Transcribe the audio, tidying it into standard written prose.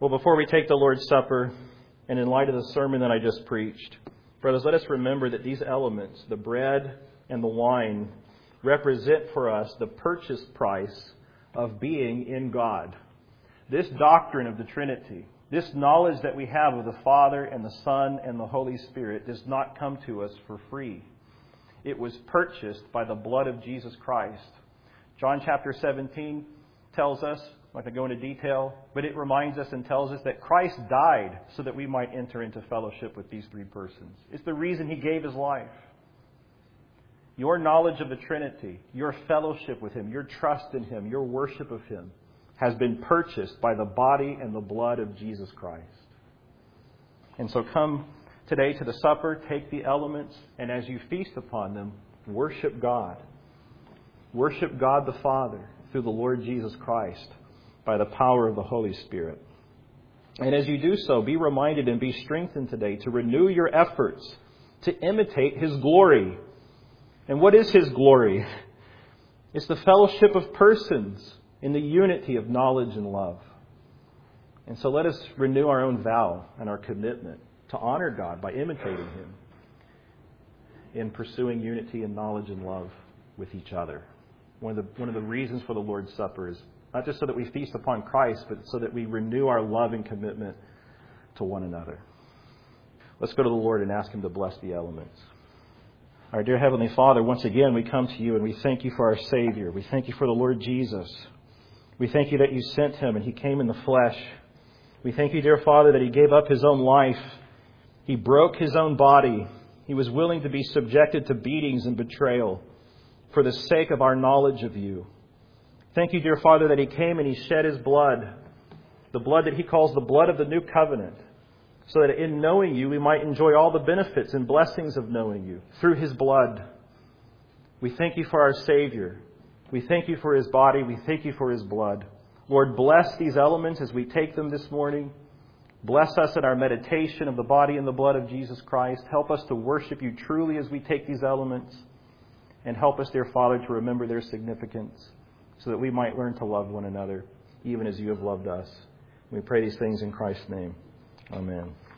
Well, before we take the Lord's Supper, and in light of the sermon that I just preached, brothers, let us remember that these elements, the bread and the wine, represent for us the purchase price of being in God. This doctrine of the Trinity, this knowledge that we have of the Father and the Son and the Holy Spirit does not come to us for free. It was purchased by the blood of Jesus Christ. John chapter 17 tells us, I'm not going to go into detail, but it reminds us and tells us that Christ died so that we might enter into fellowship with these three persons. It's the reason He gave His life. Your knowledge of the Trinity, your fellowship with Him, your trust in Him, your worship of Him has been purchased by the body and the blood of Jesus Christ. And so come today to the supper, take the elements, and as you feast upon them, worship God. Worship God the Father through the Lord Jesus Christ by the power of the Holy Spirit. And as you do so, be reminded and be strengthened today to renew your efforts to imitate His glory. And what is His glory? It's the fellowship of persons in the unity of knowledge and love. And so let us renew our own vow and our commitment to honor God by imitating Him in pursuing unity and knowledge and love with each other. One of the reasons for the Lord's Supper is not just so that we feast upon Christ, but so that we renew our love and commitment to one another. Let's go to the Lord and ask Him to bless the elements. Our dear Heavenly Father, once again we come to You and we thank You for our Savior. We thank You for the Lord Jesus. We thank You that You sent Him and He came in the flesh. We thank You, dear Father, that He gave up His own life. He broke His own body. He was willing to be subjected to beatings and betrayal for the sake of our knowledge of You. Thank You, dear Father, that He came and He shed His blood, the blood that He calls the blood of the new covenant, so that in knowing You, we might enjoy all the benefits and blessings of knowing You through His blood. We thank You for our Savior. We thank You for His body. We thank You for His blood. Lord, bless these elements as we take them this morning. Bless us in our meditation of the body and the blood of Jesus Christ. Help us to worship You truly as we take these elements. And help us, dear Father, to remember their significance so that we might learn to love one another, even as You have loved us. We pray these things in Christ's name. Amen.